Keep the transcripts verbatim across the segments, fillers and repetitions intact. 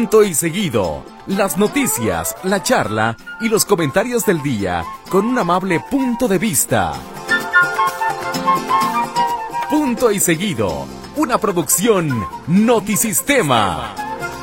Punto y seguido. Las noticias, la charla y los comentarios del día con un amable punto de vista. Punto y seguido. Una producción Notisistema.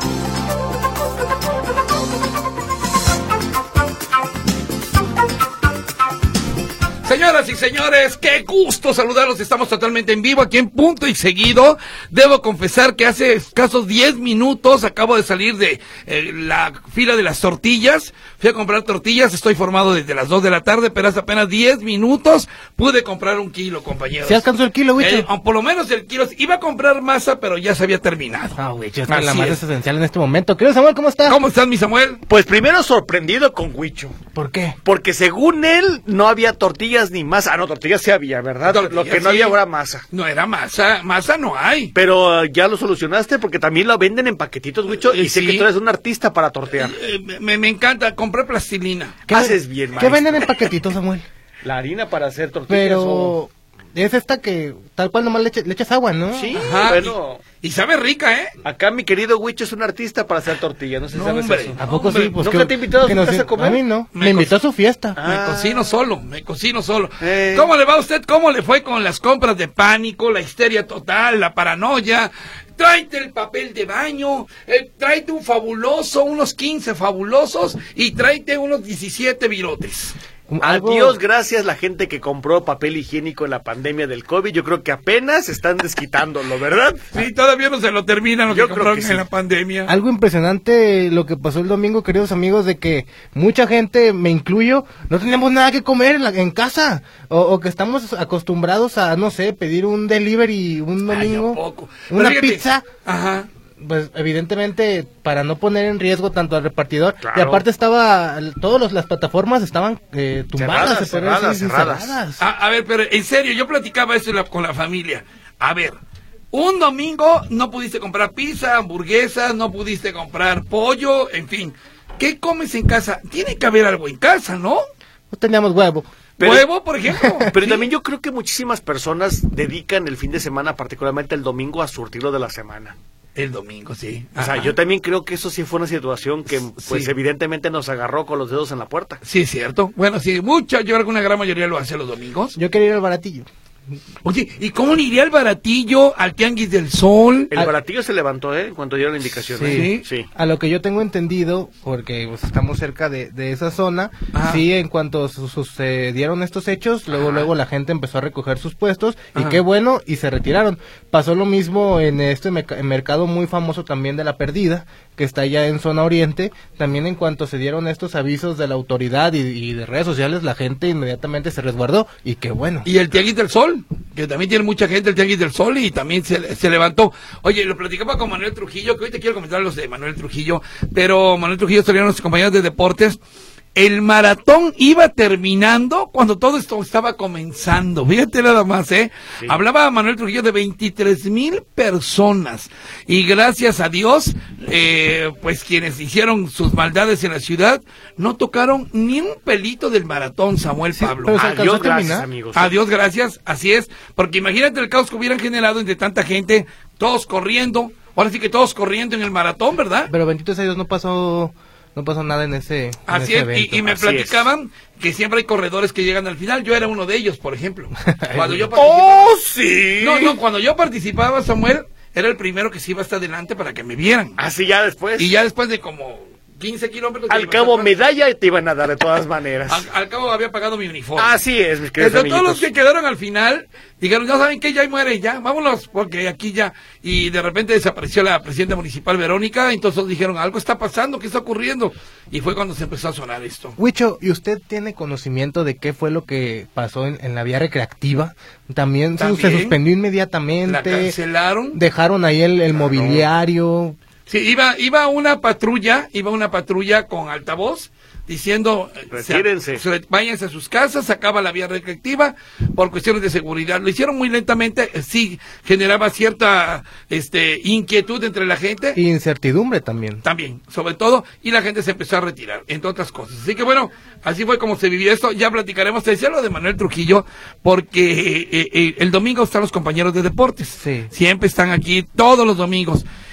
Señoras y señores, qué gusto saludarlos. Estamos totalmente en vivo aquí en Punto y Seguido. Debo confesar que hace escasos diez minutos acabo de salir de eh, la fila de las tortillas. Fui a comprar tortillas, estoy formado desde las dos de la tarde, pero hace apenas diez minutos pude comprar un kilo, compañeros. ¿Se alcanzó el kilo, Wicho? Eh, por lo menos el kilo. Iba a comprar masa, pero ya se había terminado. Ah, Wicho, es que la masa es esencial en este momento. Querido Samuel, ¿cómo estás? ¿Cómo estás, mi Samuel? Pues primero sorprendido con Wicho. ¿Por qué? Porque según él no había tortillas ni masa. Ah, no, tortillas sí había, ¿verdad? Tortillas, lo que no sí. había era masa. No era masa, masa no hay. Pero uh, ya lo solucionaste porque también lo venden en paquetitos, Wicho, y Eh, sé sí. que tú eres un artista para tortear. Eh, eh, me, me encanta, compré plastilina. ¿Qué haces bien, ¿Qué maestro? venden en paquetitos, Samuel? La harina para hacer tortillas. Pero o... es esta que tal cual nomás le, eche- le echas agua, ¿no? Sí, Ajá, bueno. Y, y sabe rica, ¿eh? Acá mi querido Wicho es un artista para hacer tortillas, no sé si No, sabes hombre. eso. ¿A poco Hombre, sí? Pues ¿nunca que- te he invitado a que su nos- casa a comer? A mí no. Me Me, invitó cos- a su fiesta. Ah. Me cocino solo, me cocino solo. Eh. ¿Cómo le va a usted? ¿Cómo le fue con las compras de pánico, la histeria total, la paranoia? Tráete el papel de baño, eh, tráete un fabuloso, unos quince fabulosos y tráete unos diecisiete virotes. Algo- Adiós, gracias la gente que compró papel higiénico en la pandemia del COVID. Yo creo que apenas están desquitándolo, ¿verdad? Sí, todavía no se lo terminan lo Yo que creo compraron que sí. en la pandemia. Algo impresionante lo que pasó el domingo, queridos amigos, de que mucha gente, me incluyo, no teníamos nada que comer en, la- en casa. O, o que estamos acostumbrados a, no sé, pedir un delivery un Ay, domingo. ¿a poco? Una Pero fíjate, pizza. Ajá. Pues evidentemente para no poner en riesgo tanto al repartidor, Claro. y aparte estaba, todas las plataformas estaban eh, tumbadas, Cerradas, se podría cerradas, decir, cerradas. cerradas. A, a ver, pero en serio, yo platicaba eso la- con la familia. A ver, un domingo no pudiste comprar pizza, hamburguesas, no pudiste comprar pollo, en fin. ¿Qué comes en casa? Tiene que haber algo en casa, ¿no? No teníamos huevo. Pero- Huevo, por ejemplo. Pero Sí. también yo creo que muchísimas personas dedican el fin de semana, particularmente el domingo, a surtirlo de la semana. El domingo, sí. O sea, Ajá. yo también creo que eso sí fue una situación que, pues, Sí. evidentemente nos agarró con los dedos en la puerta. Sí, es cierto. Bueno, sí, mucha, yo creo que una gran mayoría lo hace los domingos. Yo quería ir al baratillo. Oye, ¿y cómo le iría al baratillo, al tianguis del sol? El Al- baratillo se levantó, ¿eh? Cuando dieron la indicación. Sí. ¿eh? Sí. A lo que yo tengo entendido, porque pues, estamos cerca de, de esa zona, Ajá. sí, en cuanto su- sucedieron estos hechos, luego Ajá. luego la gente empezó a recoger sus puestos, y Ajá. qué bueno, y se retiraron. Pasó lo mismo en este meca- mercado muy famoso también de La Perdida, que está allá en zona oriente. También en cuanto se dieron estos avisos de la autoridad y, y de redes sociales, la gente inmediatamente se resguardó, y qué bueno. Y el Tianguis del Sol, que también tiene mucha gente el Tianguis del Sol y también se, se levantó. Oye, lo platicaba con Manuel Trujillo, que hoy te quiero comentar los de Manuel Trujillo, pero Manuel Trujillo salieron nuestros compañeros de deportes. El maratón iba terminando cuando todo esto estaba comenzando. Fíjate nada más, ¿eh? Sí. Hablaba Manuel Trujillo de veintitrés mil personas. Y gracias a Dios, eh, pues quienes hicieron sus maldades en la ciudad no tocaron ni un pelito del maratón, Samuel Pablo. pero se alcanzó Adiós, a terminar. gracias, amigos. Adiós, gracias, así es, porque imagínate el caos que hubieran generado entre tanta gente, todos corriendo, ahora sí que todos corriendo en el maratón, ¿verdad? Pero bendito sea Dios, no pasó, no pasó nada en ese, en Así ese es, y, evento. y me Así platicaban que siempre hay corredores que llegan al final, yo era uno de ellos, por ejemplo. Cuando yo ¡Oh, participaba, sí! no, no, cuando yo participaba, Samuel, era el primero que se iba hasta adelante para que me vieran. Así ya después. Y ya después de como quince kilómetros... Al de cabo, atrás, medalla te iban a dar de todas maneras. al, al cabo había pagado mi uniforme. Así es, mis queridos Entonces, todos los amiguitos. que quedaron al final dijeron, ya saben que ya muere, ya, vámonos, porque aquí ya. Y de repente desapareció la presidenta municipal Verónica, entonces dijeron, algo está pasando, ¿qué está ocurriendo? Y fue cuando se empezó a sonar esto. Huicho, ¿y usted tiene conocimiento de qué fue lo que pasó en, en la vía recreativa? También, se- También. se suspendió La inmediatamente, cancelaron. dejaron ahí el, el mobiliario. Sí, iba, iba una patrulla, iba una patrulla con altavoz diciendo, eh, Retírense. se- se- váyanse a sus casas, se acaba la vía recreativa por cuestiones de seguridad. Lo hicieron muy lentamente, eh, sí generaba cierta este inquietud entre la gente. Y incertidumbre también. También, sobre todo, y la gente se empezó a retirar, entre otras cosas. Así que bueno, así fue como se vivió esto. Ya platicaremos, te decía lo de Manuel Trujillo, porque eh, eh, el domingo están los compañeros de deportes. Sí. Siempre están aquí todos los domingos.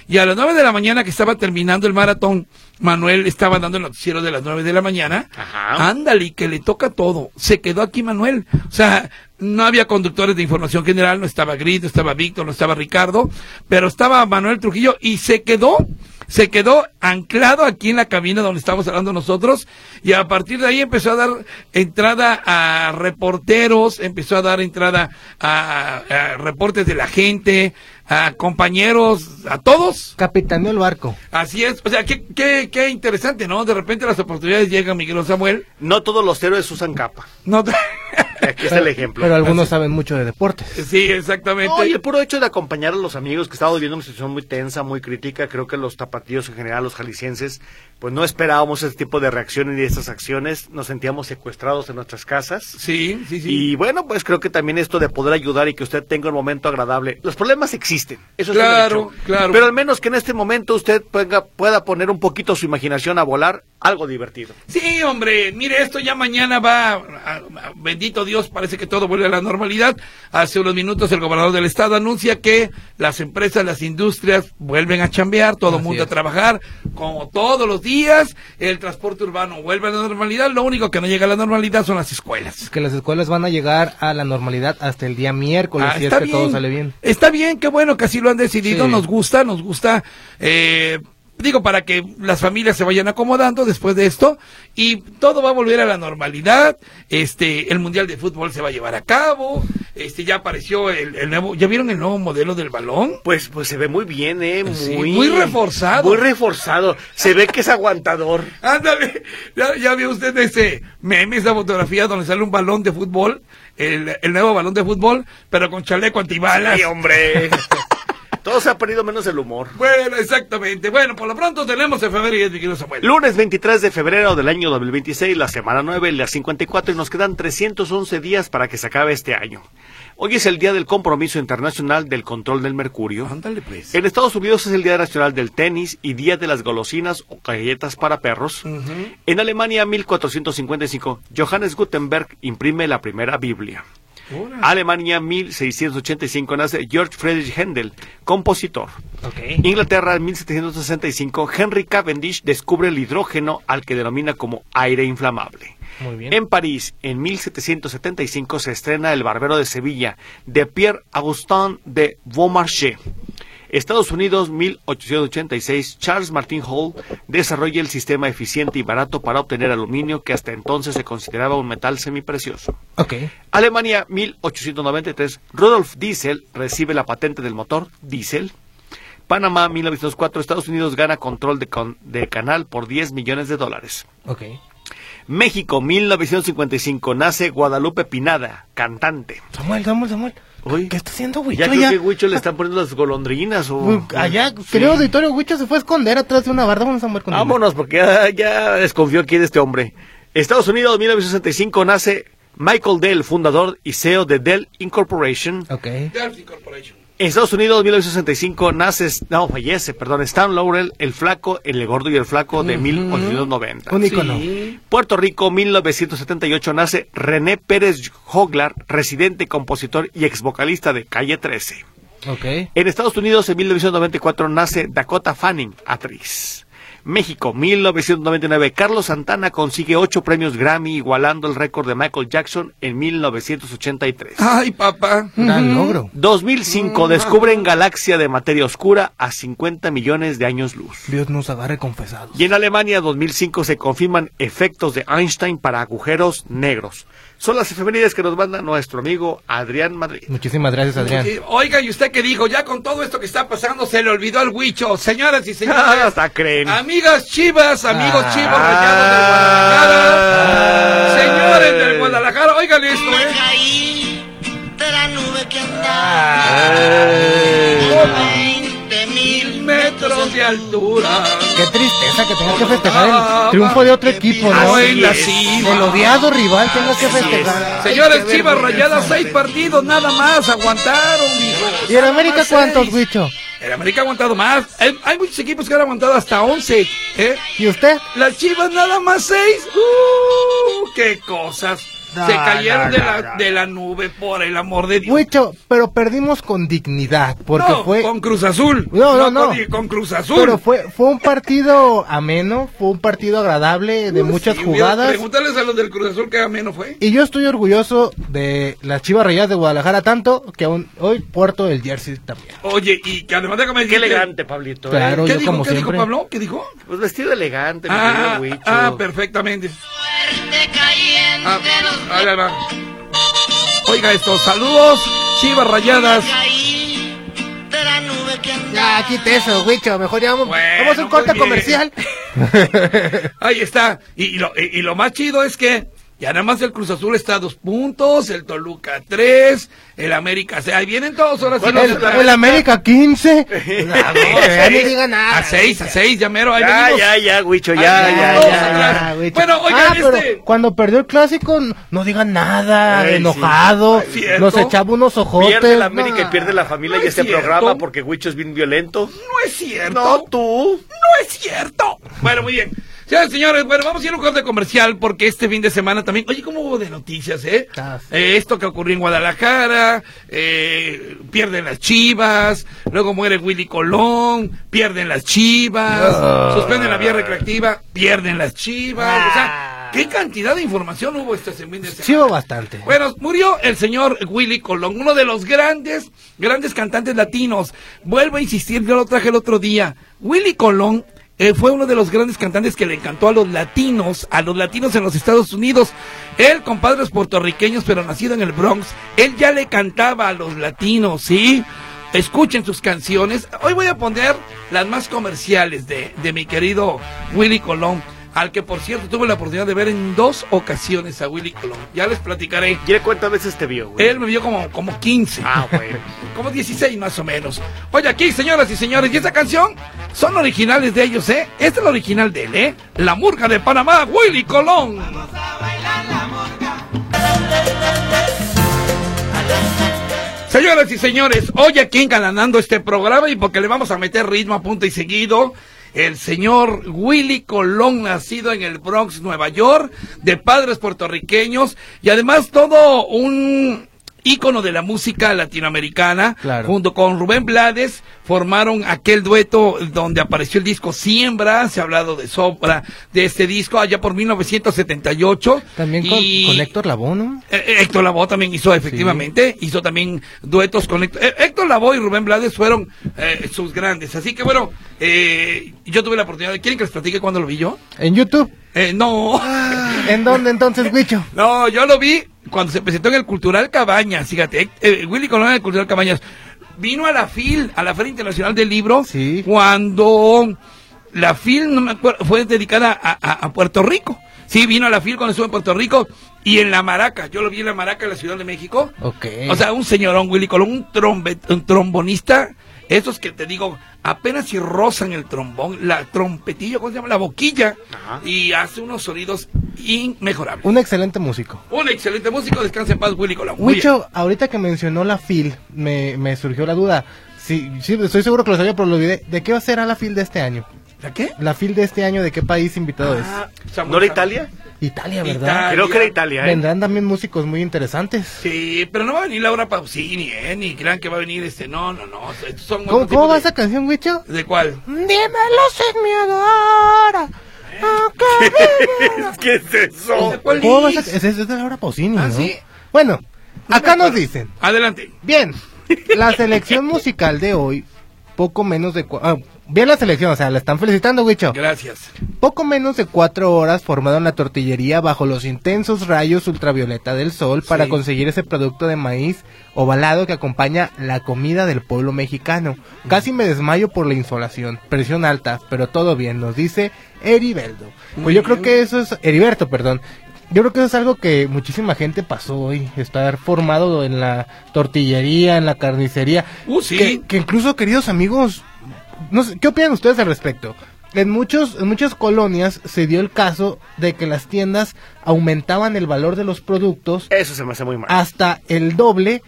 Y a las nueve de la mañana que estaba terminando el maratón, Manuel estaba dando el noticiero de las nueve de la mañana. Ajá. Ándale, que le toca todo. Se quedó aquí Manuel. O sea, no había conductores de información general, no estaba Gris, no estaba Víctor, no estaba Ricardo, pero estaba Manuel Trujillo y se quedó, se quedó anclado aquí en la cabina donde estábamos hablando nosotros, y a partir de ahí empezó a dar entrada a reporteros, empezó a dar entrada a, a reportes de la gente, a compañeros, a todos. Capitaneó el barco. Así es, o sea, qué, qué, qué interesante, ¿no? De repente las oportunidades llegan, Miguel Samuel. No todos los héroes usan capa. No te... Aquí está el ejemplo. Pero algunos saben mucho de deportes. Sí, exactamente. No, y el puro hecho de acompañar a los amigos que estábamos viviendo una situación muy tensa, muy crítica, creo que los tapatíos en general, los jaliscienses, pues no esperábamos ese tipo de reacciones y de estas acciones, nos sentíamos secuestrados en nuestras casas. Sí, sí, sí. Y bueno, pues creo que también esto de poder ayudar y que usted tenga un momento agradable. Los problemas existen, eso es Claro, un hecho. claro. Pero al menos que en este momento usted pueda, pueda poner un poquito su imaginación a volar, algo divertido. Sí, hombre, mire, esto ya mañana va, a- a- bendito Dios, parece que todo vuelve a la normalidad. Hace unos minutos el gobernador del estado anuncia que las empresas, las industrias vuelven a chambear, todo el Así mundo es. a trabajar, como todos los días, el transporte urbano vuelve a la normalidad, lo único que no llega a la normalidad son las escuelas. Es que las escuelas van a llegar a la normalidad hasta el día miércoles, Ah, si es está que bien, todo sale bien. Está bien, qué bueno que así lo han decidido, Sí. nos gusta, nos gusta, eh, digo, para que las familias se vayan acomodando después de esto, y todo va a volver a la normalidad. Este, el Mundial de Fútbol se va a llevar a cabo, este, ya apareció el, el nuevo, ¿ya vieron el nuevo modelo del balón? Pues, pues se ve muy bien, eh, Sí, muy, muy reforzado. Muy reforzado. Se ve que es aguantador. Ándale, ya, ya vio usted ese meme, esa fotografía donde sale un balón de fútbol, el, el nuevo balón de fútbol, pero con chaleco antibalas. Sí, hombre. Todo se ha perdido menos el humor. Bueno, exactamente. Bueno, por lo pronto tenemos efemérides, mi querido Samuel. Lunes veintitrés de febrero del año dos mil veintiséis, la semana nueve, la cincuenta y cuatro, y nos quedan trescientos once días para que se acabe este año. Hoy es el Día del Compromiso Internacional del Control del Mercurio. Ándale, pues. En Estados Unidos es el Día Nacional del Tenis y Día de las Golosinas o galletas para perros. Ujú. En Alemania, mil cuatrocientos cincuenta y cinco, Johannes Gutenberg imprime la primera Biblia. Órale. Alemania, mil seiscientos ochenta y cinco, nace George Friedrich Händel, compositor. Ok. Inglaterra, en mil setecientos sesenta y cinco, Henry Cavendish descubre el hidrógeno, al que denomina como aire inflamable. Muy bien. En París, en mil setecientos setenta y cinco, se estrena El Barbero de Sevilla, de Pierre-Augustin de Beaumarchais. Estados Unidos, mil ochocientos ochenta y seis, Charles Martin Hall desarrolla el sistema eficiente y barato para obtener aluminio, que hasta entonces se consideraba un metal semiprecioso. Ok. Alemania, mil ochocientos noventa y tres, Rudolf Diesel recibe la patente del motor Diesel. Panamá, mil novecientos cuatro, Estados Unidos gana control de, con- de canal por diez millones de dólares. Ok. México, mil novecientos cincuenta y cinco, nace Guadalupe Pinada, cantante. Samuel, Samuel, Samuel. Uy, ¿Qué está haciendo Huicho ya creo allá? que Huicho le están poniendo las golondrinas o... Uy, allá, Sí. creo, auditorio, Huicho se fue a esconder atrás de una barda. Vamos a mover con él. Vámonos, porque ya, ya desconfió aquí de este hombre. Estados Unidos, mil novecientos sesenta y cinco, nace Michael Dell, fundador y C E O de Dell Incorporation. Ok. Delphi Corporation. En Estados Unidos, mil novecientos sesenta y cinco, nace, no, fallece, perdón, Stan Laurel, el flaco, el gordo y el flaco de Ujú. mil ochocientos noventa. Un ícono. Sí. Puerto Rico, mil novecientos setenta y ocho, nace René Pérez Joglar, residente, compositor y ex vocalista de Calle trece. Ok. En Estados Unidos, en mil novecientos noventa y cuatro, nace Dakota Fanning, actriz. México, mil novecientos noventa y nueve, Carlos Santana consigue ocho premios Grammy, igualando el récord de Michael Jackson en mil novecientos ochenta y tres. Ay, papá. Gran logro. dos mil cinco, descubren galaxia de materia oscura a cincuenta millones de años luz. Dios nos agarre confesados. Y en Alemania, dos mil cinco, se confirman efectos de Einstein para agujeros negros. Son las efemérides que nos manda nuestro amigo Adrián Madrid. Muchísimas gracias, Adrián. Sí, oiga, ¿y usted qué dijo? Ya con todo esto que está pasando se le olvidó al Huicho. Señoras y señores. Hasta creen. Amigas chivas, amigos Ah. chivos rayados del Guadalajara. Ah. Señores del Guadalajara, oigan esto, Me ¿eh? caí de la nube que andaba Eh. a veinte mil Metros de altura. Qué tristeza que tengas que festejar el triunfo de otro equipo, ¿no? Ay, El la cima. odiado rival tengas que festejar. Señores chivas rayadas, seis partidos nada más. Aguantaron, hijos. ¿Y en América Nada más cuántos, seis. Huicho? El América ha aguantado más. Hay, hay muchos equipos que han aguantado hasta once. ¿eh? ¿Y usted? Las chivas nada más seis. ¡Uh! ¡Qué cosas! No, se cayeron no, de, no, la, no. de la nube, por el amor de Dios. Huicho, pero perdimos con dignidad, porque no, fue... con Cruz Azul. No, no, no. Con, con Cruz Azul. Pero fue fue un partido ameno, fue un partido agradable, de Uh, muchas sí, jugadas. Pregúntales a los del Cruz Azul qué ameno fue. Y yo estoy orgulloso de las Chivas Rayadas de Guadalajara, tanto que aún hoy puerto el jersey también. Oye, y que además déjame Qué decirte- elegante, Pablito. ¿eh? Claro. ¿Qué yo dijo, como ¿qué dijo siempre. Pablo? ¿Qué dijo? Pues vestido elegante, mi Ah, querido Huicho. ah, perfectamente. Fuerte cayente Ah, los ahí va. Oiga esto, saludos, Chivas Rayadas. caí de la nube que Ya, andaba. quite eso, Huicho, mejor ya vamos, Bueno, vamos a un muy corte bien. comercial. Ahí está. Y, y lo, y, y lo más chido es que ya nada más el Cruz Azul está a dos puntos, el Toluca tres, el América seis. Ahí vienen todos ahora sí. Bueno, los El, de- el América quince. No, Ya ni seis, diga nada. a seis, a seis, ya mero. Ahí Ya, venimos. ya, ya, Huicho, Ahí ya, venimos ya, todos ya. atrás. Huicho. Bueno, oigan, ah, pero este- cuando perdió el clásico, no, no digan nada, Ay, enojado, sí. Cierto. nos echaba unos ojotes. Pierde la América no. y pierde la familia No y es este cierto. programa porque Huicho es bien violento. No es cierto. No, tú. No es cierto. Bueno, muy bien. Señores, señores, bueno, vamos a ir a un corte comercial porque este fin de semana también, oye, ¿cómo hubo de noticias, eh? Ah, sí. Eh, esto que ocurrió en Guadalajara, eh, pierden las Chivas, luego muere Willy Colón, pierden las Chivas, Ah. suspenden la vía recreativa, pierden las Chivas, o sea, ¿qué cantidad de información hubo este fin de semana? Sí hubo bastante. Bueno, murió el señor Willy Colón, uno de los grandes, grandes cantantes latinos. Vuelvo a insistir, yo lo traje el otro día. Willy Colón eh, fue uno de los grandes cantantes que le encantó a los latinos, a los latinos en los Estados Unidos. Él, con padres puertorriqueños, pero nacido en el Bronx, él ya le cantaba a los latinos, ¿sí? Escuchen sus canciones. Hoy voy a poner las más comerciales de, de mi querido Willy Colón, al que, por cierto, tuve la oportunidad de ver en dos ocasiones a Willy Colón. Ya les platicaré. ¿Y cuántas veces te vio, güey? Él me vio como, como quince. Ah, bueno. Como dieciséis más o menos. Oye, aquí, señoras y señores, y esta canción son originales de ellos, ¿eh? Esta es la original de él, ¿eh? La Murga de Panamá, Willy Colón. Señoras y señores, hoy aquí engalanando este programa y porque le vamos a meter ritmo a punto y seguido, el señor Willy Colón, nacido en el Bronx, Nueva York, de padres puertorriqueños y además todo un ícono de la música latinoamericana, Claro. junto con Rubén Blades, formaron aquel dueto donde apareció el disco Siembra, se ha hablado de sobra de este disco allá por mil novecientos setenta y ocho. También con, y- con Héctor Lavoe, ¿no? eh, eh, Héctor Lavoe también hizo, efectivamente, hizo también duetos con Héctor, eh, Héctor Lavoe y Rubén Blades fueron eh, sus grandes, así que bueno, eh, yo tuve la oportunidad, de- ¿quieren que les platique cuándo lo vi yo? En YouTube. Eh, no, ¿En dónde entonces, Huicho? no, yo lo vi cuando se presentó en el Cultural Cabañas, fíjate, eh, Willy Colón en el Cultural Cabañas, vino a la FIL, a la Feria Internacional del Libro, Sí. cuando la FIL, no me acuerdo, fue dedicada a, a- a Puerto Rico. Sí, vino a la FIL cuando estuvo en Puerto Rico y en La Maraca. Yo lo vi en La Maraca, en la Ciudad de México. Ok. O sea, un señorón, Willy Colón, un, trombe- un trombonista, esos que te digo, apenas si rozan el trombón, la trompetilla, ¿cómo se llama? La boquilla, Ajá. y hace unos sonidos inmejorables. Un excelente músico. Un excelente músico, descansa en paz, Willy Colón. Muy bien. Huicho, ahorita que mencionó la FIL, me, me surgió la duda. Sí, sí, estoy seguro que lo sabía, pero lo olvidé. ¿De qué será la FIL de este año? ¿La qué? La FIL de este año, ¿de qué país invitado Ah, es? Samuel ¿No era Sam- Italia? Italia, ¿verdad? Italia. Creo que era Italia, ¿eh? Vendrán también músicos muy interesantes. Sí, pero no va a venir Laura Pausini, ¿eh? Ni crean que va a venir este, no, no, no. Estos son ¿Cómo, otro cómo tipo va de- esa canción, Huicho? ¿De cuál? Dímelo sin miedo ahora. aunque viva. ¿Qué es eso? ¿De cuál ¿Cómo va es? esa? Es, es de Laura Pausini, Ah, ¿no? ¿sí? Bueno, No acá me nos acuerdo. dicen. Adelante. Bien, la selección musical de hoy, poco menos de... cua- ah, bien la selección, o sea, la están felicitando, Huicho. Gracias. Poco menos de cuatro horas formaron la tortillería bajo los intensos rayos ultravioleta del sol para Sí. conseguir ese producto de maíz ovalado que acompaña la comida del pueblo mexicano. Casi me desmayo por la insolación, presión alta, pero todo bien, nos dice Heriberto. Pues Muy yo creo bien. que eso es... Heriberto, perdón. Yo creo que eso es algo que muchísima gente pasó hoy, estar formado en la tortillería, en la carnicería. Uh, sí. Que, que incluso, queridos amigos, no sé, ¿qué opinan ustedes al respecto? En muchos, en muchas colonias se dio el caso de que las tiendas aumentaban el valor de los productos Eso se me hace muy mal. hasta el doble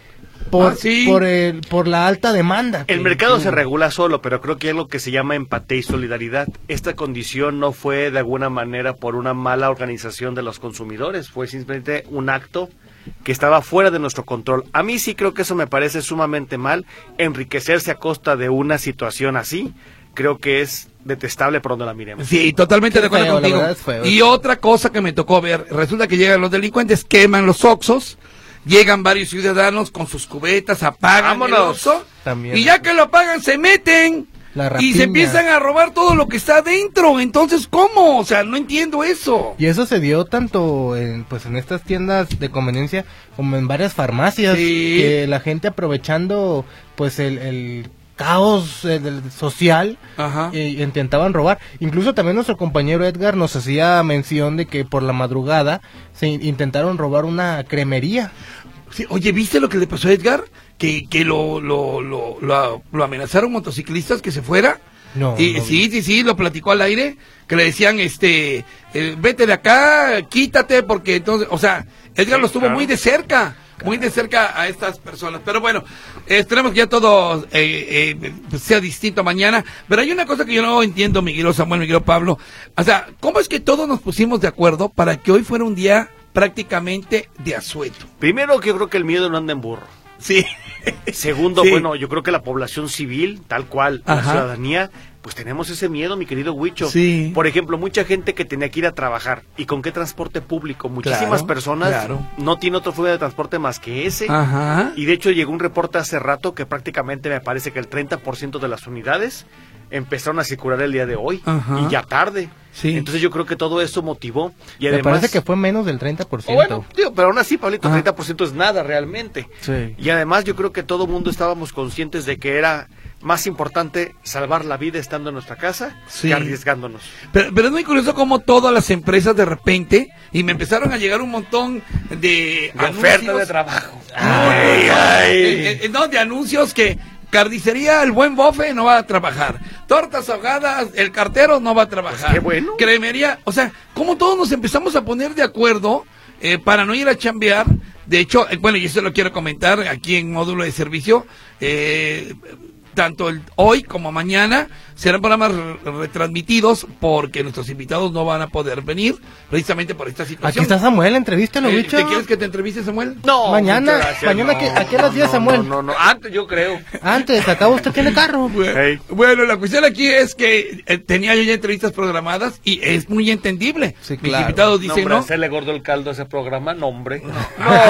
por, Ah, ¿sí? por, el, por la alta demanda. El que- mercado que- se regula solo, pero creo que es lo que se llama empatía y solidaridad. Esta condición no fue de alguna manera por una mala organización de los consumidores, fue simplemente un acto que estaba fuera de nuestro control. A mí sí creo que eso me parece sumamente mal, enriquecerse a costa de una situación así, creo que es detestable por donde la miremos. Sí, totalmente Qué de acuerdo feo, la contigo. verdad es feo. Y otra cosa que me tocó ver, resulta que llegan los delincuentes, queman los oxos, llegan varios ciudadanos con sus cubetas, apagan el ¡Vámonos! oxo, También. y ya que lo apagan se meten La y rapiña. se empiezan a robar todo lo que está adentro. Entonces, ¿cómo? O sea, no entiendo eso. Y eso se dio tanto en, pues en estas tiendas de conveniencia como en varias farmacias, Sí. que la gente aprovechando pues el, el caos eh, del social Ajá. e intentaban robar. Incluso también nuestro compañero Edgar nos hacía mención de que por la madrugada se in- intentaron robar una cremería. Sí, oye, ¿viste lo que le pasó a Edgar? Que, que lo, lo, lo, lo, lo amenazaron motociclistas que se fuera. No, Y, no sí, sí, sí, lo platicó al aire, que le decían, este, eh, vete de acá, quítate, porque entonces, o sea, Edgar lo estuvo claro. muy de cerca, muy de cerca a estas personas. Pero bueno, eh, esperemos que ya todo eh, eh, pues sea distinto mañana. Pero hay una cosa que yo no entiendo, Miguel Samuel, Miguel Pablo. O sea, ¿cómo es que todos nos pusimos de acuerdo para que hoy fuera un día prácticamente de asueto? Primero, que yo creo que el miedo no anda en burro. Sí. Segundo, Sí. bueno, yo creo que la población civil, tal cual, la Ajá. ciudadanía, pues tenemos ese miedo, mi querido Huicho. Sí. Por ejemplo, mucha gente que tenía que ir a trabajar. ¿Y con qué transporte público? Muchísimas Claro, personas claro. no tienen otro forma de transporte más que ese. Ajá. Y de hecho llegó un reporte hace rato que prácticamente me parece que el treinta por ciento de las unidades empezaron a circular el día de hoy. Ajá. Y ya tarde. Sí. Entonces yo creo que todo eso motivó. Y Me además, parece que fue menos del treinta por o ciento. bueno, tío, pero aún así, Pablito, Ajá. treinta por ciento es nada realmente. Sí. Y además yo creo que todo mundo estábamos conscientes de que era más importante salvar la vida estando en nuestra casa Sí. que arriesgándonos. Pero, pero es muy curioso cómo todas las empresas de repente, y me empezaron a llegar un montón de, De oferta anuncios. de trabajo. Ay, ay. Eh, eh, no, de anuncios que carnicería, el buen bofe no va a trabajar. Tortas ahogadas, el cartero no va a trabajar. Pues qué bueno. Cremería, o sea, como todos nos empezamos a poner de acuerdo eh, para no ir a chambear. De hecho, eh, bueno, y eso lo quiero comentar aquí en módulo de servicio. Eh, tanto el, hoy como mañana serán programas re- retransmitidos porque nuestros invitados no van a poder venir precisamente por esta Aquí situación. está Samuel, entrevístalo, Eh, bicho. ¿Te quieres que te entreviste, Samuel? No, Mañana, muchas gracias, mañana, no, ¿qué- a qué horas no, llega no, Samuel? No, no, no, antes yo creo. Antes, acá usted tiene carro. Bueno, Hey. bueno, la cuestión aquí es que eh, tenía yo ya entrevistas programadas y es muy entendible. Sí, Mis claro. invitados No, dicen, hombre, ¿no? hacerle gordo el caldo a ese programa, no, hombre. No.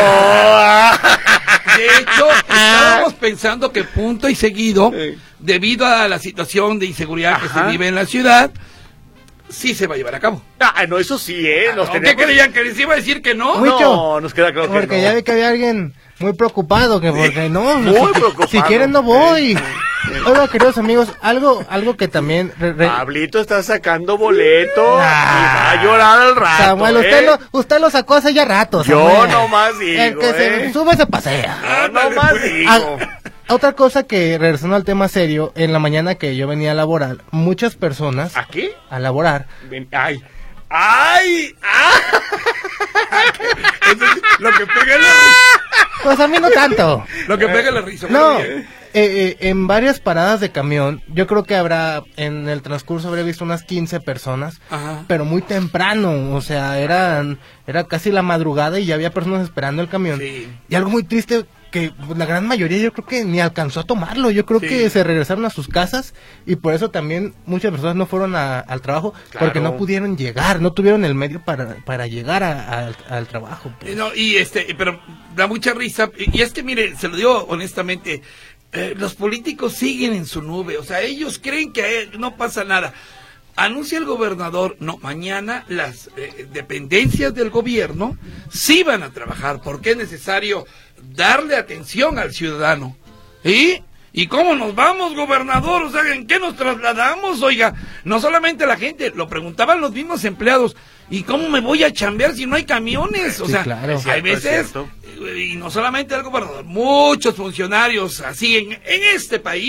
De hecho, estábamos pensando que punto y seguido, Sí. debido a la situación de inseguridad que Ajá. se vive en la ciudad, sí se va a llevar a cabo. Ah, no, eso sí, ¿eh? Nos ¿O ¿Qué tenemos- creían? ¿Que les iba a decir que no? Uy, No, nos queda claro que Porque no. ya vi que había alguien muy preocupado, que porque no, Muy si- preocupado. si quieren no voy. Oiga, queridos amigos, algo algo que también... re- re- Pablito está sacando boleto Ah. y va a llorar al rato. Samuel, ¿eh? usted, lo, usted lo sacó hace ya rato, Yo Samuel. nomás digo, El que se ¿eh? sube se pasea. Yo Ándale, nomás pues. digo. Ah, otra cosa que, regresando al tema serio, en la mañana que yo venía a laborar, muchas personas ¿Aquí? a laborar, Ven- Ay. ¡Ay! ¡Ah! Entonces, lo que pega es la, pues a mí no tanto. lo que pega es la risa. No, Bueno, eh, bien. eh, en varias paradas de camión, yo creo que habrá, en el transcurso habré visto unas quince personas, Ajá. pero muy temprano, o sea, eran, era casi la madrugada y ya había personas esperando el camión. Sí. Y algo muy triste, que pues, la gran mayoría yo creo que ni alcanzó a tomarlo, yo creo Sí. que se regresaron a sus casas y por eso también muchas personas no fueron a- al trabajo, Claro. porque no pudieron llegar, no tuvieron el medio para, para llegar a- a- al, al trabajo. pues. Eh, No, y este, pero da mucha risa. Y y es que, mire, se lo digo honestamente, eh, los políticos siguen en su nube. O sea, ellos creen que eh, no pasa nada. Anuncia el gobernador, no, mañana las eh, dependencias del gobierno sí van a trabajar porque es necesario darle atención al ciudadano. ¿Y? ¿Y cómo nos vamos, gobernador? O sea, ¿en qué nos trasladamos? Oiga, no solamente la gente, lo preguntaban los mismos empleados. ¿Y cómo me voy a chambear si no hay camiones? O Sí, sea, claro. Es hay cierto, es veces, cierto. y no solamente el gobernador, muchos funcionarios así en, en este país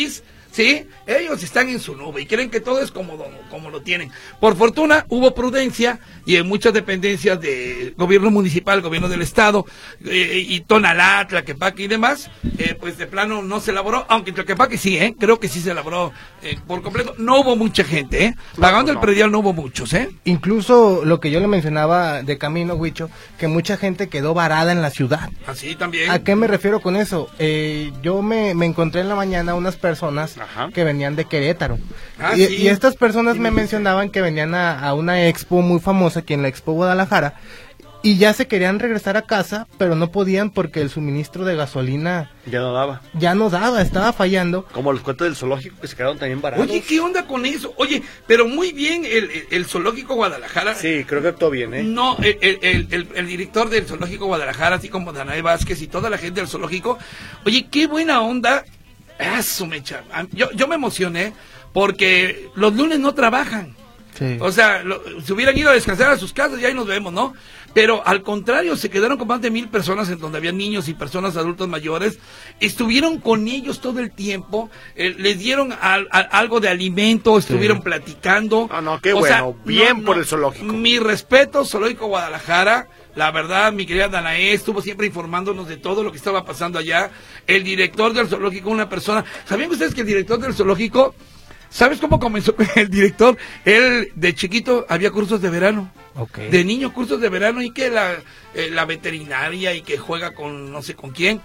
¿sí? Ellos están en su nube y creen que todo es como, como lo tienen. Por fortuna hubo prudencia y en muchas dependencias de gobierno municipal, gobierno del estado, eh, y Tonalá, Tlaquepaque y demás, eh, pues de plano no se elaboró, aunque en Tlaquepaque sí, ¿eh? Creo que sí se elaboró eh, por completo. No hubo mucha gente, ¿eh? Pagando no, el predial no hubo muchos, ¿eh? Incluso lo que yo le mencionaba de camino, Huicho, que mucha gente quedó varada en la ciudad. Así también. ¿A qué me refiero con eso? Eh, yo me, me encontré en la mañana unas personas Ajá. que venían de Querétaro. Ah, y, sí. y estas personas sí, me mencionaban que venían a, a una expo muy famosa aquí en la Expo Guadalajara y ya se querían regresar a casa, pero no podían porque el suministro de gasolina ya no daba. Ya no daba, estaba fallando. Como los cuentos del zoológico que se quedaron también baratos. Oye, ¿qué onda con eso? Oye, pero muy bien el, el, el zoológico Guadalajara. Sí, creo que actuó bien, ¿eh? No, el, el, el, el director del zoológico Guadalajara, así como Danae Vázquez y toda la gente del zoológico. Oye, qué buena onda. Eso me echa. Yo, yo me emocioné porque los lunes no trabajan. Sí. O sea, lo, se hubieran ido a descansar a sus casas y ahí nos vemos, ¿no? Pero al contrario, se quedaron con más de mil personas en donde había niños y personas adultos mayores. Estuvieron con ellos todo el tiempo, eh, les dieron al, al, algo de alimento, estuvieron sí. platicando. Ah, no, qué o bueno, sea, bien no, por no, el zoológico. Mi respeto, Zoológico Guadalajara. La verdad, mi querida Danae estuvo siempre informándonos de todo lo que estaba pasando allá. El director del zoológico, una persona... ¿Sabían ustedes que el director del zoológico... ¿Sabes cómo comenzó el director? Él, de chiquito, había cursos de verano. Okay. De niño, cursos de verano, y que la, eh, la veterinaria, y que juega con no sé con quién.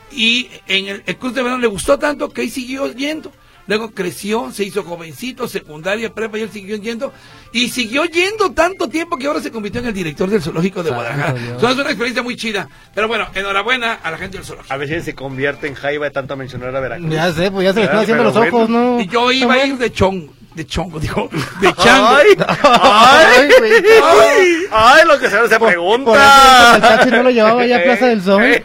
Y en el, el curso de verano le gustó tanto que ahí siguió yendo. Luego creció, se hizo jovencito, secundaria, prepa, y él siguió yendo. Y siguió yendo tanto tiempo que ahora se convirtió en el director del zoológico de Guadalajara. Eso es una experiencia muy chida. Pero bueno, enhorabuena a la gente del zoológico. A veces se convierte en jaiba de tanto mencionar a Veracruz. Ya sé, pues ya se le están haciendo los bueno. ojos, ¿no? Y yo iba a ir de chongo. De chongo, digo, de chango. Ay, ay, ay, ay, lo que se, se pregunta. Por eso el Tachi no lo llevaba ya a Plaza del Sol.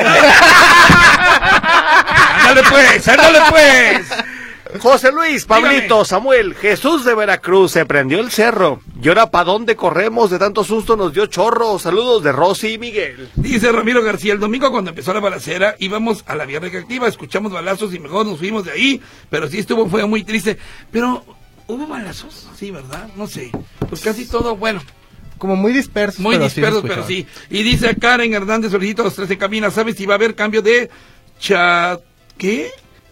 Ándale pues, ándale pues. José Luis, Pablito, Dígame. Samuel, Jesús de Veracruz, se prendió el cerro. ¿Y ahora para dónde corremos? De tanto susto nos dio chorro. Saludos de Rosy y Miguel. Dice Ramiro García, el domingo cuando empezó la balacera íbamos a la vía recreativa, escuchamos balazos y mejor nos fuimos de ahí, pero sí estuvo, fue muy triste. Pero, ¿hubo balazos? Sí, ¿verdad? No sé. Pues casi todo, bueno. Como muy dispersos. Muy pero dispersos, sí pero sí. Y dice Karen Hernández, solicito los tres en cabina, ¿sabes si va a haber cambio de chat... ¿Qué?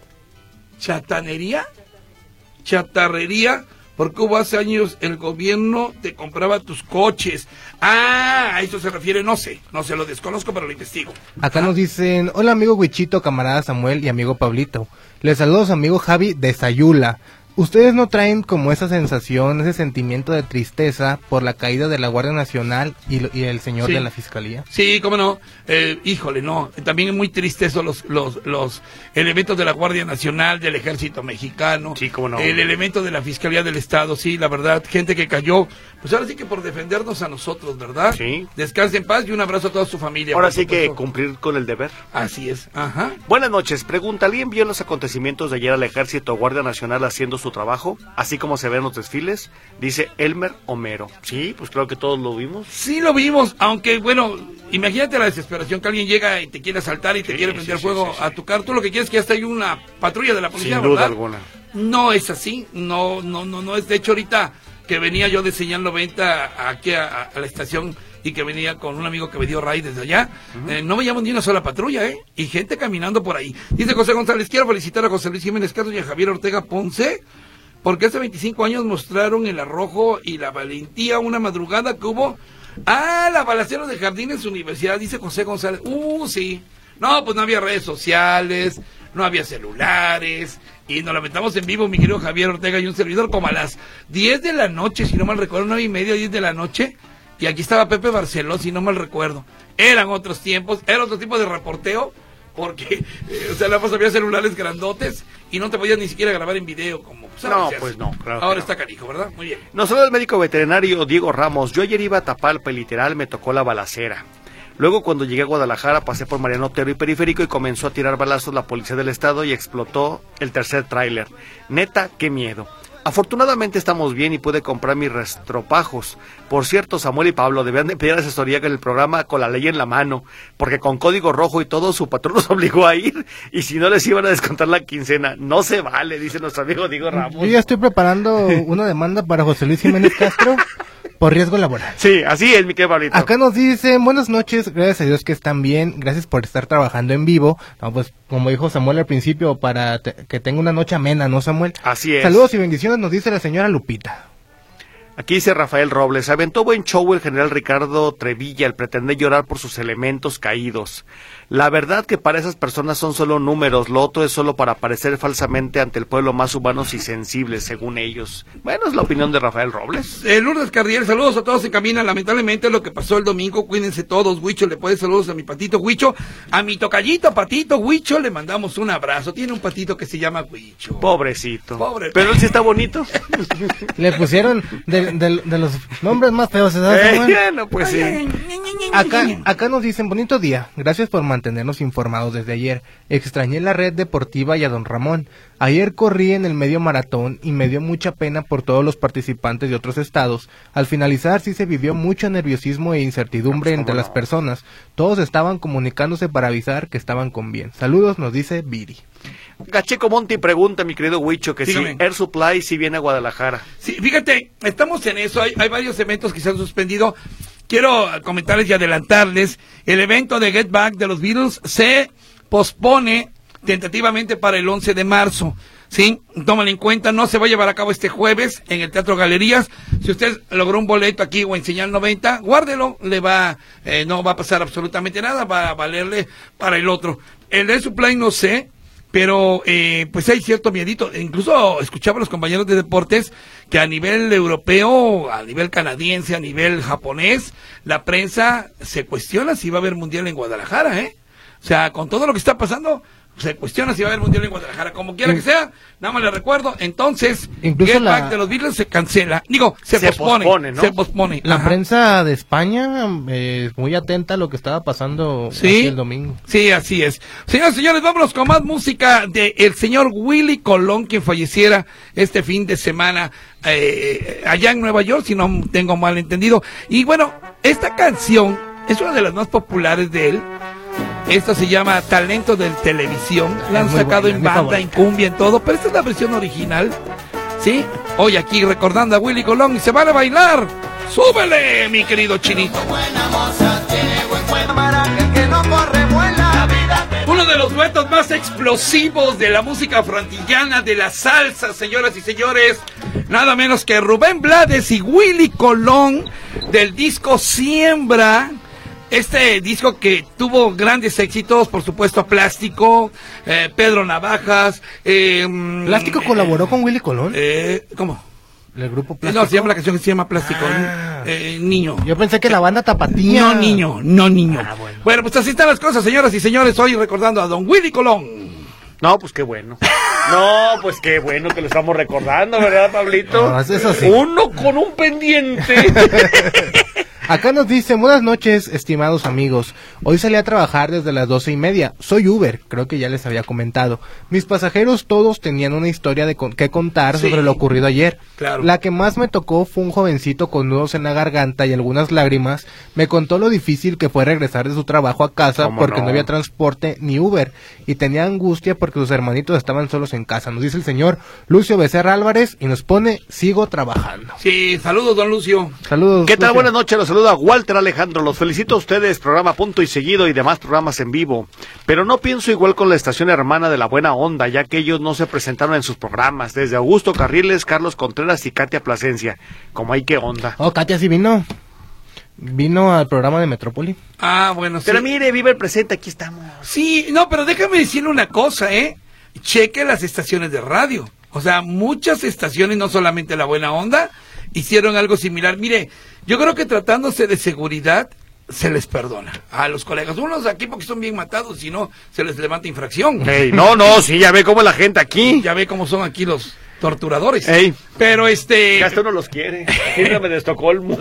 ¿Chatanería? ¿Chatarrería? Porque hubo hace años el gobierno te compraba tus coches. Ah, a eso se refiere, no sé, no sé, lo desconozco, pero lo investigo. Acá ah. nos dicen, hola amigo Huichito, camarada Samuel y amigo Pablito. Les saludo a su amigo Javi de Sayula. ¿Ustedes no traen como esa sensación, ese sentimiento de tristeza por la caída de la Guardia Nacional y, y el señor sí. de la Fiscalía? Sí, cómo no. Eh, híjole, no. También es muy triste eso, los, los, los elementos de la Guardia Nacional, del Ejército Mexicano. Sí, cómo no. El elemento de la Fiscalía del Estado, sí, la verdad. Gente que cayó, pues ahora sí que por defendernos a nosotros, ¿verdad? Sí. Descanse en paz y un abrazo a toda su familia. Ahora sí que cumplir con el deber. Así es, ajá. Buenas noches. Pregunta, ¿alguien vio los acontecimientos de ayer al Ejército o Guardia Nacional haciendo su trabajo? Así como se ven los desfiles, dice Elmer Homero. Sí, pues creo que todos lo vimos. Sí lo vimos, aunque bueno, imagínate la desesperación que alguien llega y te quiere asaltar y te sí, quiere prender sí, fuego sí, sí, sí. a tu carro. Tú lo que quieres es que hasta hay una patrulla de la policía, sin duda ¿verdad? alguna. No es así, no, no, no, no es. De hecho, ahorita que venía yo de Señal noventa aquí a, a la estación y que venía con un amigo que me dio ray desde allá, uh-huh. eh, no veíamos ni una sola patrulla, ¿eh? Y gente caminando por ahí. Dice José González, quiero felicitar a José Luis Jiménez Castro y a Javier Ortega Ponce, porque hace veinticinco años mostraron el arrojo y la valentía una madrugada que hubo. Ah, la balacera de Jardines Universidad, dice José González. Uh, sí. No, pues no había redes sociales, no había celulares, y nos lamentamos en vivo, mi querido Javier Ortega y un servidor, como a las diez de la noche, si no mal recuerdo, nueve y media, diez de la noche, y aquí estaba Pepe Barceló, si no mal recuerdo. Eran otros tiempos, era otro tipo de reporteo, porque, eh, o sea, la había celulares grandotes y no te podías ni siquiera grabar en video como pues, no, pues no, claro. Ahora no. está canijo, ¿verdad? Muy bien. Nos habla el médico veterinario Diego Ramos. Yo ayer iba a Tapalpa y literal me tocó la balacera. Luego cuando llegué a Guadalajara pasé por Mariano Otero y Periférico y comenzó a tirar balazos la policía del estado y explotó el tercer tráiler. Neta, qué miedo. Afortunadamente estamos bien y pude comprar mis restropajos. Por cierto, Samuel y Pablo debían de pedir asesoría con el programa con la ley en la mano, porque con código rojo y todo su patrón los obligó a ir, y si no les iban a descontar la quincena. No se vale, dice nuestro amigo Diego Ramos. Yo ya estoy preparando una demanda para José Luis Jiménez Castro por riesgo laboral. Sí, así es, mi querido Pablito. Acá nos dicen, buenas noches, gracias a Dios que están bien, gracias por estar trabajando en vivo. No, pues, como dijo Samuel al principio, para te- que tenga una noche amena, ¿no, Samuel? Así es. Saludos y bendiciones, nos dice la señora Lupita. Aquí dice Rafael Robles, aventó buen show el general Ricardo Trevilla al pretender llorar por sus elementos caídos. La verdad que para esas personas son solo números, lo otro es solo para aparecer falsamente ante el pueblo más humanos y sensibles, según ellos. Bueno, es la opinión de Rafael Robles. Eh, Lourdes Cardiel, saludos a todos en cabina. Lamentablemente lo que pasó el domingo, cuídense todos. Huicho, le puede saludos a mi patito Huicho. A mi tocallito patito Huicho le mandamos un abrazo. Tiene un patito que se llama Huicho. Pobrecito. Pobre. Pero él sí está bonito. Le pusieron de, de, de los nombres más feos, ¿sabes, Eh, Samuel? bueno, pues sí. Acá, acá nos dicen, bonito día, gracias por mantenernos informados desde ayer. Extrañé la red deportiva y a don Ramón. Ayer corrí en el medio maratón y me dio mucha pena por todos los participantes de otros estados. Al finalizar sí se vivió mucho nerviosismo e incertidumbre entre las personas. Todos estaban comunicándose para avisar que estaban con bien. Saludos, nos dice Viri. Gacheco Monti pregunta, mi querido Huicho, que Dígame. si Air Supply si viene a Guadalajara. Sí, fíjate, estamos en eso. Hay, hay varios eventos que se han suspendido. Quiero comentarles y adelantarles. El evento de Get Back de los Beatles se pospone tentativamente para el once de marzo. Sí, tómalo en cuenta, no se va a llevar a cabo este jueves en el Teatro Galerías. Si usted logró un boleto aquí o en Señal noventa, guárdelo, le va, eh, no va a pasar absolutamente nada, va a valerle para el otro. El de Supply no sé, pero eh, pues hay cierto miedito. Incluso escuchaba a los compañeros de deportes que a nivel europeo, a nivel canadiense, a nivel japonés, la prensa se cuestiona si va a haber mundial en Guadalajara, ¿eh? O sea, con todo lo que está pasando, se cuestiona si va a haber mundial en Guadalajara. Como quiera que sea, nada más le recuerdo, entonces, Incluso Get la- Back de los Beatles se cancela. Digo, se, Se pospone, pospone, ¿no? se pospone. La Ajá. prensa de España eh, muy atenta a lo que estaba pasando Sí, aquí el domingo. sí, así es. Señoras y señores, vámonos con más música de el señor Willy Colón, quien falleciera este fin de semana eh, allá en Nueva York, si no tengo mal entendido. Y bueno, esta canción es una de las más populares de él. Esta se llama Talento de Televisión. La han Muy sacado buena, en mi banda, en favorita. cumbia, en todo, pero esta es la versión original. ¿Sí? Hoy aquí recordando a Willy Colón y se van a bailar. ¡Súbele, mi querido Chinito! Uno de los duetos más explosivos de la música frontillana, de la salsa, señoras y señores, nada menos que Rubén Blades y Willy Colón, del disco Siembra. Este disco que tuvo grandes éxitos, por supuesto, Plástico, eh, Pedro Navajas. Eh, ¿Plástico eh, colaboró con Willy Colón? Eh, ¿Cómo? ¿El grupo Plástico? No, se llama la canción que se llama Plástico. Ah. Eh, niño. Yo pensé que la banda Tapatía. No, niño, no, niño. Ah, bueno. Bueno, pues así están las cosas, señoras y señores. Hoy recordando a don Willy Colón. No, pues qué bueno. No, pues qué bueno que lo estamos recordando, ¿verdad, Pablito? No, eso sí. Uno con un pendiente. Acá nos dicen, buenas noches, estimados amigos. Hoy salí a trabajar desde las doce y media. Soy Uber, creo que ya les había comentado. Mis pasajeros todos tenían una historia de con que contar Sí. sobre lo ocurrido ayer. Claro. La que más me tocó fue un jovencito con nudos en la garganta y algunas lágrimas. Me contó lo difícil que fue regresar de su trabajo a casa ¿Cómo porque no? no había transporte ni Uber. Y tenía angustia porque sus hermanitos estaban solos en casa. Nos dice el señor Lucio Becerra Álvarez y nos pone, sigo trabajando. Sí, saludos, don Lucio. Saludos. ¿Qué tal? Lucio. Buenas noches, los saluda Walter Alejandro. Los felicito a ustedes, programa Punto y Seguido y demás programas en vivo. Pero no pienso igual con la estación hermana de La Buena Onda, ya que ellos no se presentaron en sus programas. Desde Augusto Carriles, Carlos Contreras y Katia Plasencia. Como hay que onda. Oh, Katia sí vino. Vino al programa de Metrópoli. Ah, bueno, sí. Pero mire, vive el presente, aquí estamos. Sí, no, pero déjame decirle una cosa, ¿eh? Cheque las estaciones de radio. O sea, muchas estaciones, no solamente La Buena Onda, hicieron algo similar. Mire, yo creo que tratándose de seguridad, se les perdona a los colegas. Unos aquí porque son bien matados, si no, se les levanta infracción. Ey, no, no, sí, ya ve cómo es la gente aquí. Ya ve cómo son aquí los... torturadores. Ey. Pero este... Hasta uno los quiere. Síndrome de Estocolmo.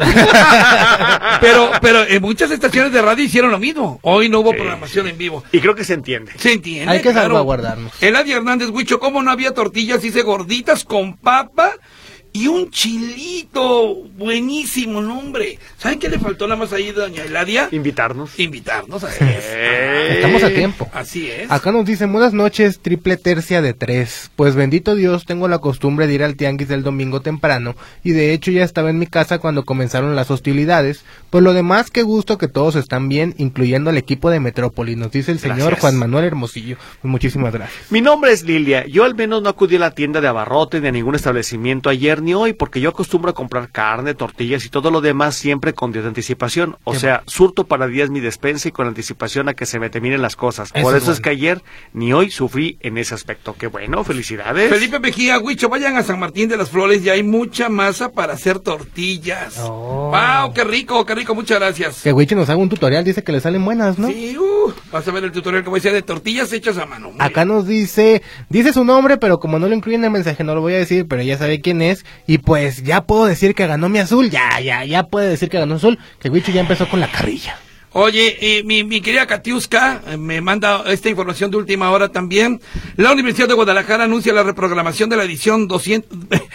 pero pero en muchas estaciones de radio hicieron lo mismo. Hoy no hubo Sí, programación sí. en vivo. Y creo que se entiende. Se entiende, Hay que claro. salvaguardarnos. Eladia Hernández, Huicho, ¿cómo no había tortillas? Hice gorditas con papa y un chilito. Buenísimo, no, hombre. ¿Saben qué le faltó nada más ahí, doña Eladia? Invitarnos. Invitarnos a eso. Eh. Estamos a tiempo. Así es. Acá nos dicen, buenas noches, triple tercia de tres. Pues bendito Dios, tengo la costumbre de ir al tianguis del domingo temprano, y de hecho ya estaba en mi casa cuando comenzaron las hostilidades. Por lo demás, qué gusto que todos están bien, incluyendo al equipo de Metrópoli, nos dice el señor Gracias. Juan Manuel Hermosillo. Pues muchísimas gracias. Mi nombre es Lilia. Yo al menos no acudí a la tienda de abarrotes ni a ningún establecimiento ayer ni hoy, porque yo acostumbro a comprar carne, tortillas y todo lo demás siempre con días de anticipación. O Qué sea, surto para días mi despensa y con anticipación a que se me terminen las cosas. Eso Por es eso es bueno. que ayer ni hoy sufrí en ese aspecto. Qué bueno, felicidades. Felipe Mejía, Huicho, vayan a San Martín de las Flores, ya hay mucha masa para hacer tortillas. Oh. ¡Wow! ¡Qué rico, qué rico! Muchas gracias. Que Wichi nos haga un tutorial, dice que le salen buenas, ¿no? Sí, uh, vas a ver el tutorial, como decía, de tortillas hechas a mano. Muy Acá bien. nos dice, dice su nombre, pero como no lo incluye en el mensaje no lo voy a decir, pero ya sabe quién es, y pues ya puedo decir que ganó mi azul, ya, ya, ya puede decir que ganó azul, que Wichi ya empezó con la carrilla. Oye, eh, mi, mi querida Katiuska eh, me manda esta información de última hora también. La Universidad de Guadalajara anuncia la reprogramación de la edición doscientos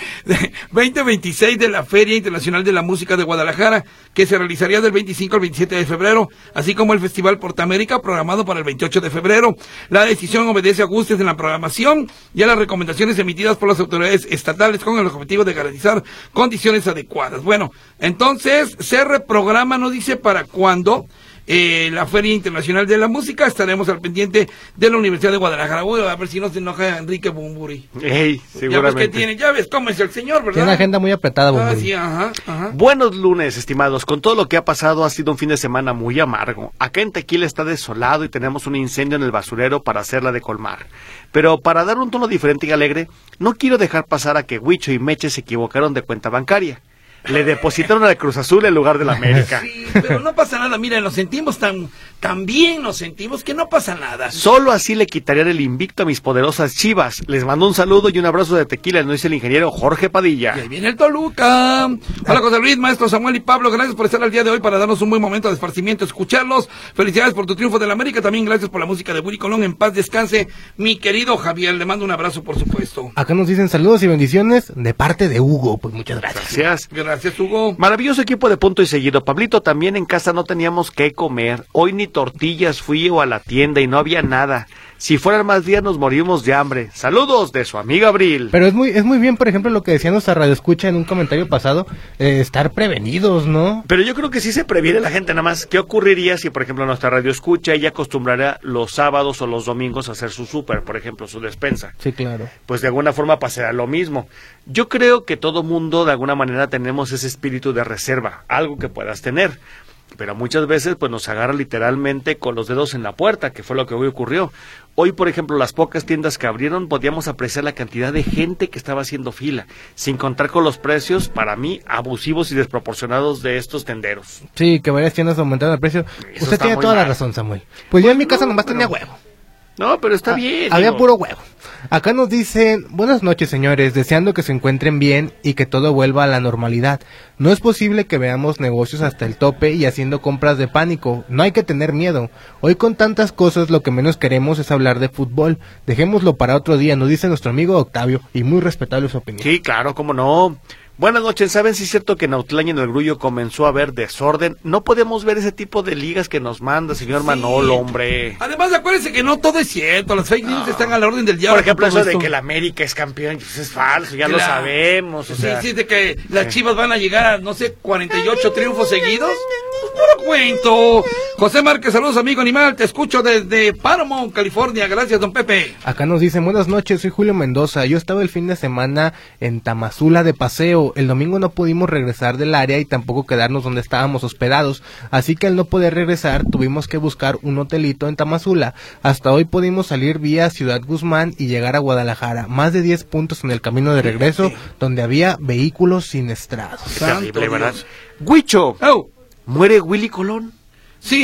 veinte veintiséis de la Feria Internacional de la Música de Guadalajara, que se realizaría del veinticinco al veintisiete de febrero, así como el Festival Portamérica, programado para el veintiocho de febrero. La decisión obedece a ajustes en la programación y a las recomendaciones emitidas por las autoridades estatales con el objetivo de garantizar condiciones adecuadas. Bueno, entonces se reprograma, no dice para cuándo. Eh, la Feria Internacional de la Música, estaremos al pendiente de la Universidad de Guadalajara. Uy, a ver si no se enoja Enrique Bumburi. Ey, Ya ves seguramente. que tiene, ya ves cómo es el señor, ¿verdad? Tiene una agenda muy apretada, Ah, Bumburi. sí, ajá, ajá. Buenos lunes, estimados. Con todo lo que ha pasado, ha sido un fin de semana muy amargo. Acá en Tequila está desolado y tenemos un incendio en el basurero para hacerla de colmar. Pero para dar un tono diferente y alegre, no quiero dejar pasar a que Huicho y Meche se equivocaron de cuenta bancaria. Le depositaron al Cruz Azul en lugar de la América. Sí, pero no pasa nada, mira, nos sentimos tan, tan bien, nos sentimos que no pasa nada. Solo así le quitarían el invicto a mis poderosas Chivas. Les mando un saludo y un abrazo de Tequila, nos dice el ingeniero Jorge Padilla. Y ahí viene el Toluca. Hola, José Luis, maestro Samuel y Pablo, gracias por estar al día de hoy para darnos un buen momento de esparcimiento, escucharlos. Felicidades por tu triunfo de la América, también gracias por la música de Willy Colón. En paz descanse, mi querido Javier, le mando un abrazo, por supuesto. Acá nos dicen saludos y bendiciones de parte de Hugo, pues muchas gracias. Gracias. Gracias, Hugo. Maravilloso equipo de punto y seguido. Pablito, también en casa no teníamos qué comer. Hoy ni tortillas fui o a la tienda y no había nada. Si fueran más días nos morimos de hambre. Saludos de su amiga Abril. Pero es muy es muy bien, por ejemplo, lo que decía nuestra radioescucha en un comentario pasado, eh, estar prevenidos, ¿no? Pero yo creo que sí se previene la gente, nada más. ¿Qué ocurriría si, por ejemplo, nuestra radio escucha ella acostumbrara los sábados o los domingos a hacer su súper, por ejemplo, su despensa? Sí, claro. Pues de alguna forma pasará lo mismo. Yo creo que todo mundo de alguna manera tenemos ese espíritu de reserva, algo que puedas tener. Pero muchas veces pues nos agarra literalmente con los dedos en la puerta, que fue lo que hoy ocurrió. Hoy, por ejemplo, las pocas tiendas que abrieron, podíamos apreciar la cantidad de gente que estaba haciendo fila, sin contar con los precios, para mí, abusivos y desproporcionados de estos tenderos. Sí, que varias tiendas aumentaron el precio. Eso Usted está tiene muy toda la mal. razón, Samuel. Pues yo en mi casa no, nomás pero- tenía huevo. No, pero está Ah, bien. Había digo. puro huevo. Acá nos dicen, buenas noches señores, deseando que se encuentren bien y que todo vuelva a la normalidad. No es posible que veamos negocios hasta el tope y haciendo compras de pánico. No hay que tener miedo. Hoy con tantas cosas lo que menos queremos es hablar de fútbol. Dejémoslo para otro día, nos dice nuestro amigo Octavio, y muy respetable su opinión. Sí, claro, cómo no. Buenas noches, ¿saben si es cierto que en Autlán y en el Grullo comenzó a haber desorden? No podemos ver ese tipo de ligas que nos manda, señor Sí. Manolo, hombre. Además, acuérdense que no todo es cierto, las fake news están a la orden del día. Por ejemplo, con todo eso de esto. que el América es campeón, pues es falso, ya lo Claro. sabemos. O Sí, sea, sí, de que las Chivas van a llegar a, no sé, cuarenta y ocho triunfos seguidos. Pues puro cuento. José Márquez, saludos, amigo animal. Te escucho desde Paramount, California. Gracias, don Pepe. Acá nos dicen, buenas noches, soy Julio Mendoza. Yo estaba el fin de semana en Tamazula de paseo. El domingo no pudimos regresar del área y tampoco quedarnos donde estábamos hospedados. Así que al no poder regresar, tuvimos que buscar un hotelito en Tamazula. Hasta hoy pudimos salir vía Ciudad Guzmán y llegar a Guadalajara. Más de diez puntos en el camino de regreso, donde había vehículos siniestrados. qué terrible, Santo ¿verdad? Dios. Huicho, Oh, ¿muere Willy Colón? sí,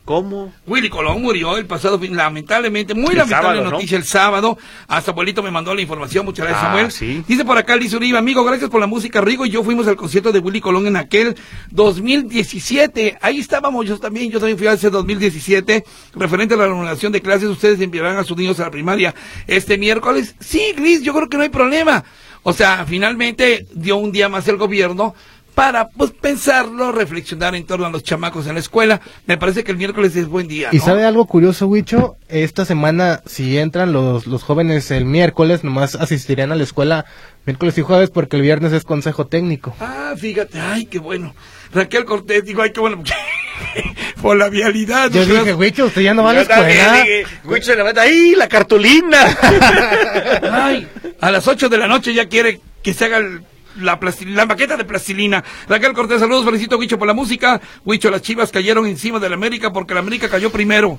¿Cómo? Willy Colón murió el pasado fin, lamentablemente, muy El lamentable sábado, noticia, ¿no? El sábado. Hasta abuelito me mandó la información, muchas gracias, Ah, Samuel. sí. Dice por acá Liz Uribe, amigo, gracias por la música, Rigo y yo fuimos al concierto de Willy Colón en aquel dos mil diecisiete. Ahí estábamos, yo también, yo también fui a ese dos mil diecisiete, referente a la reanudación de clases. Ustedes enviarán a sus niños a la primaria este miércoles. Sí, Liz, yo creo que no hay problema. O sea, finalmente dio un día más el gobierno para pues pensarlo, reflexionar en torno a los chamacos en la escuela. Me parece que el miércoles es buen día, ¿no? ¿Y sabe algo curioso, Huicho? Esta semana, si entran los, los jóvenes el miércoles, nomás asistirán a la escuela miércoles y jueves porque el viernes es consejo técnico. Ah, fíjate, ay, qué bueno. Raquel Cortés, digo, ay, qué bueno. Por la vialidad. Yo ¿no? dije, Huicho, usted ya no va a la Yo también escuela. dije, Huicho se levanta, ¡ay, la cartulina! Ay, a las ocho de la noche ya quiere que se haga el... La, la maqueta de plastilina. Raquel Cortés, saludos, felicito a Huicho por la música. Huicho, las Chivas cayeron encima de la América porque la América cayó primero.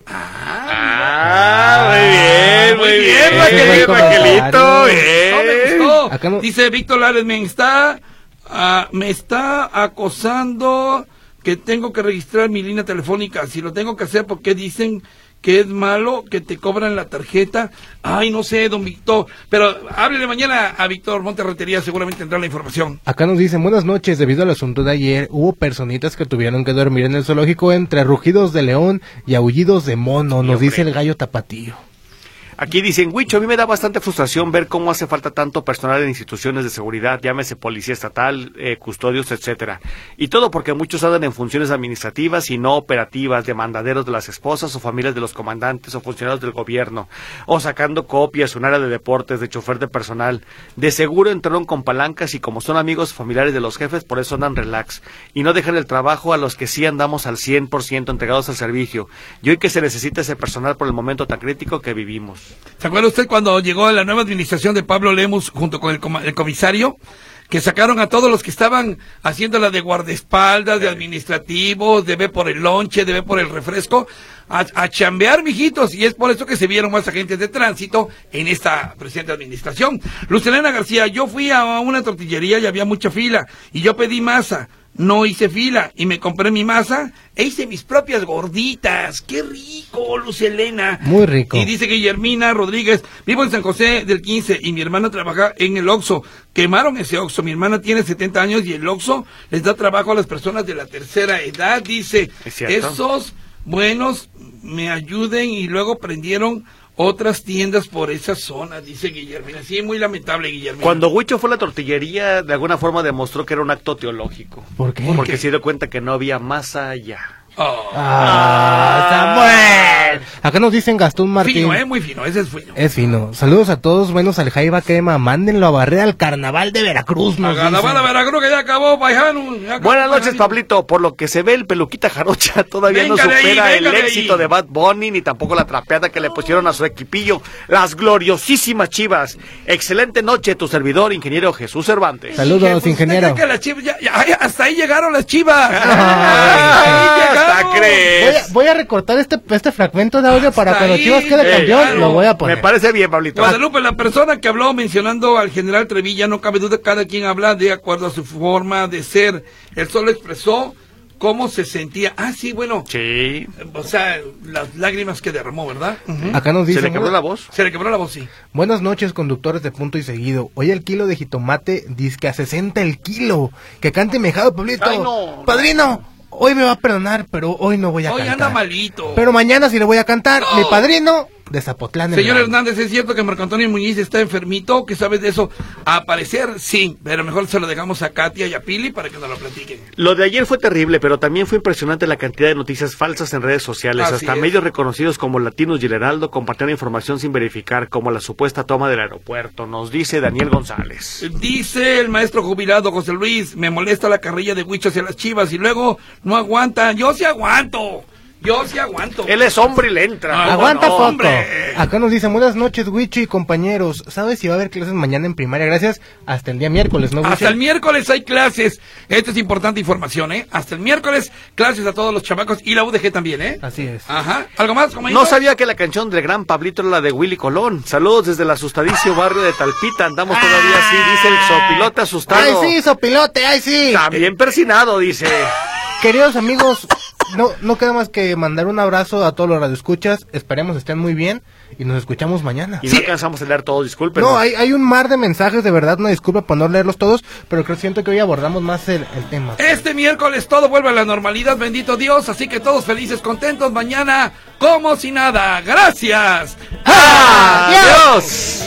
Ah, muy bien, muy muy bien, bien, Raquelito, Raquelito, Raquelito, No me bien. gustó. Acá no- Dice Víctor Lares, me está, ah, me está acosando que tengo que registrar mi línea telefónica. Si lo tengo que hacer, ¿por qué dicen que es malo que te cobran la tarjeta? Ay, no sé, don Víctor, pero háblele mañana a Víctor Monterretería, seguramente tendrá la información. Acá nos dicen, buenas noches, debido al asunto de ayer, hubo personitas que tuvieron que dormir en el zoológico entre rugidos de león y aullidos de mono, nos hombre. dice el gallo tapatío. Aquí dicen, Huicho, a mí me da bastante frustración ver cómo hace falta tanto personal en instituciones de seguridad, llámese policía estatal, eh, custodios, etcétera. Y todo porque muchos andan en funciones administrativas y no operativas, de mandaderos de las esposas o familias de los comandantes o funcionarios del gobierno, o sacando copias, un área de deportes, de chofer de personal. De seguro entraron con palancas y como son amigos familiares de los jefes, por eso andan relax. Y no dejan el trabajo a los que sí andamos al cien por ciento entregados al servicio. Y hoy que se necesita ese personal por el momento tan crítico que vivimos. ¿Se acuerda usted cuando llegó la nueva administración de Pablo Lemus junto con el, coma- el comisario? Que sacaron a todos los que estaban haciendo la de guardaespaldas, de administrativos, de ve por el lonche, de ve por el refresco, a, a chambear, mijitos, y es por eso que se vieron más agentes de tránsito en esta presente administración. Lucelena García, yo fui a una tortillería y había mucha fila, y yo pedí masa. No hice fila y me compré mi masa e hice mis propias gorditas. ¡Qué rico, Lucelena! Muy rico. Y dice Guillermina Rodríguez, vivo en San José del quince y mi hermana trabaja en el Oxxo. Quemaron ese Oxxo. Mi hermana tiene setenta años y el Oxxo les da trabajo a las personas de la tercera edad. Dice, ¿Es cierto? esos buenos me ayuden y luego prendieron otras tiendas por esa zona, dice Guillermina. Sí, muy lamentable, Guillermina. Cuando Huicho fue a la tortillería, de alguna forma demostró que era un acto teológico. ¿Por qué? Porque se dio cuenta que no había más allá. Oh. Ah, Samuel. Acá nos dicen Gastón Martín. Fino, eh, muy fino, ese es fino. Es fino. Saludos a todos, menos al Jaiba Quema. Mándenlo a barrer al carnaval de Veracruz, nos La dicen. bala Veracruz que ya acabó, paisano. ya acabó, Buenas noches, paisano. Pablito. Por lo que se ve, el peluquita jarocha todavía Venga no de ahí, supera venga el de éxito ahí. de Bad Bunny, ni tampoco la trapeada que le pusieron a su equipillo. Las gloriosísimas Chivas. Excelente noche, tu servidor, ingeniero Jesús Cervantes. Saludos, Dije, pues, ingeniero. usted cree que las Chivas ya- ya- ay, hasta ahí llegaron las Chivas. Ah, Hasta ahí ¿hasta llegaron. crees? Voy a, voy a recortar este, este fragmento de audio para Hasta cuando ahí, Chivas quede eh, campeón, claro. lo voy a poner. Me parece bien, Pablito. Guadalupe, la persona que habló mencionando al general Trevilla, no cabe duda, cada quien habla de acuerdo a su forma de ser. Él solo expresó cómo se sentía. Ah, sí, bueno, Sí. o sea, las lágrimas que derramó, ¿verdad? Ujú. Acá nos ¿Se dicen, le quebró la voz? Se le quebró la voz, sí. buenas noches, conductores de Punto y Seguido. Hoy el kilo de jitomate dizque a sesenta el kilo. Que cante mejado, Pablito. Ay, no. Padrino, hoy me va a perdonar, pero hoy no voy a Hoy cantar. anda malito. Pero mañana sí le voy a cantar. No. Mi padrino de Zapotlán. Señor Hernández. Hernández, ¿es cierto que Marco Antonio Muñiz está enfermito? ¿Qué sabes de eso? A parecer, sí, pero mejor se lo dejamos a Katia y a Pili para que nos lo platiquen. Lo de ayer fue terrible, pero también fue impresionante la cantidad de noticias falsas en redes sociales. Así Hasta es. medios reconocidos como Latinos y El Heraldo compartieron información sin verificar, como la supuesta toma del aeropuerto, nos dice Daniel González. Dice el maestro jubilado José Luis, me molesta la carrilla de Huicho hacia las Chivas y luego no aguantan. Yo sí aguanto, yo sí aguanto. Él es hombre y le entra. Ah, ¿cómo Aguanta no? poco. hombre. Acá nos dicen, buenas noches, Wicho y compañeros. ¿Sabes si va a haber clases mañana en primaria? Gracias. Hasta el día miércoles, ¿no, Wicho? Hasta el miércoles hay clases. Esta es importante información, ¿eh? Hasta el miércoles, clases a todos los chamacos y la U D G también, ¿eh? Así es. Ajá. ¿Algo más, compañero? No sabía que la canción del gran Pablito era la de Willy Colón. Saludos desde el asustadicio barrio de Talpita. Andamos todavía así, dice el sopilote asustado. ¡Ay, sí, sopilote! ¡Ay, sí! También persinado, dice. queridos amigos, no, no queda más que mandar un abrazo a todos los radioescuchas. Esperemos estén muy bien y nos escuchamos mañana. Y no alcanzamos a leer todos, disculpen. No, hay, hay un mar de mensajes, de verdad, una disculpa por no leerlos todos, pero creo siento que hoy abordamos más el, el tema. Este miércoles todo vuelve a la normalidad, bendito Dios, así que todos felices, contentos, mañana como si nada. ¡Gracias! ¡Adiós!